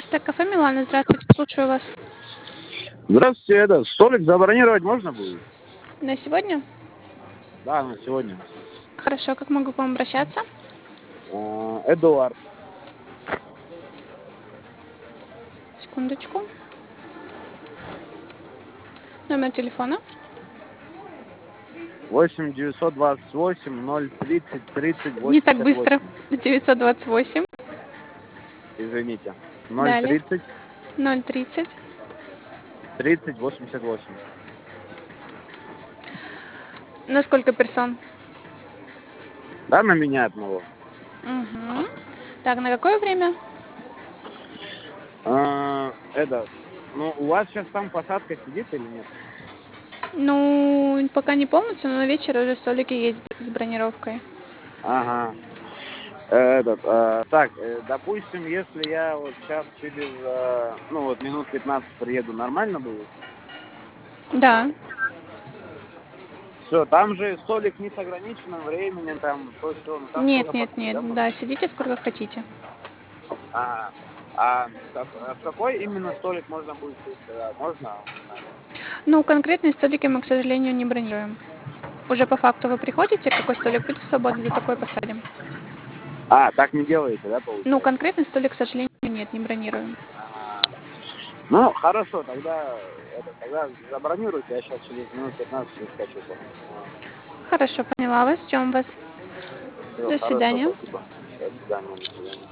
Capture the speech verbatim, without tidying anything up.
Так, кафе Милана, здравствуйте, слушаю вас. Здравствуйте, это, столик забронировать можно будет? На сегодня? Да, на сегодня. Хорошо, как могу к вам обращаться? А, Эдуард. Секундочку. Номер телефона? восемь девятьсот двадцать восемь ноль тридцать тридцать Не так восемьдесят быстро. восемь. девятьсот двадцать восемь. Извините. ноль Далее. тридцать ноль тридцать. тридцать восемьдесят восемь. На сколько персон? Да, на меня одного. Угу. Так, на какое время? А, это, ну, у вас сейчас там посадка сидит или нет? Ну, пока не полностью, но на вечер уже столики есть с бронировкой. Ага. Этот, а, так, э, допустим, если я вот сейчас через, а, ну, вот минут пятнадцать приеду, нормально будет? Да. Все, там же столик не с ограниченным временем, там то все, ну там Нет, сколько нет, посадок, да, нет. можно? Да, сидите сколько хотите. А, а, как- а в какой именно столик можно будет сесть? тогда? Можно узнать? Ну, конкретные столики мы, к сожалению, не бронируем. Уже по факту вы приходите, какой столик будет свободный, за такой посадим. А, так не делаете, да, Ну, получается? конкретный столик, к сожалению, нет, не бронируем. Ага. Ну, хорошо, тогда, это, тогда забронируйте, я сейчас через минут пятнадцать скачу. Хорошо, поняла вас. Ждем вас. Все, До хорошо, свидания. спасибо. До свидания, до свидания.